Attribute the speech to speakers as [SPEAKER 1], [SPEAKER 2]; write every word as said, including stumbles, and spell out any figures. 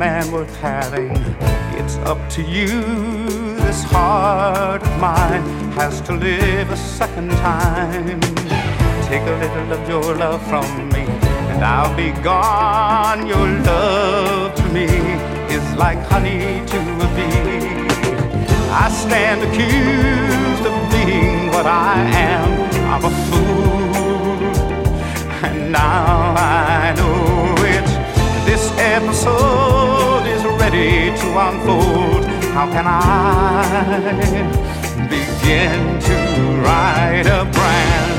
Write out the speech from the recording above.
[SPEAKER 1] man worth having. It's up to you. This heart of mine has to live a second time. Take a little of your love from me, and I'll be gone. Your love to me is like honey to a bee. I stand accused of being what I am. I'm a fool, and now I know it. This episode is ready to unfold. How can I begin to write a brand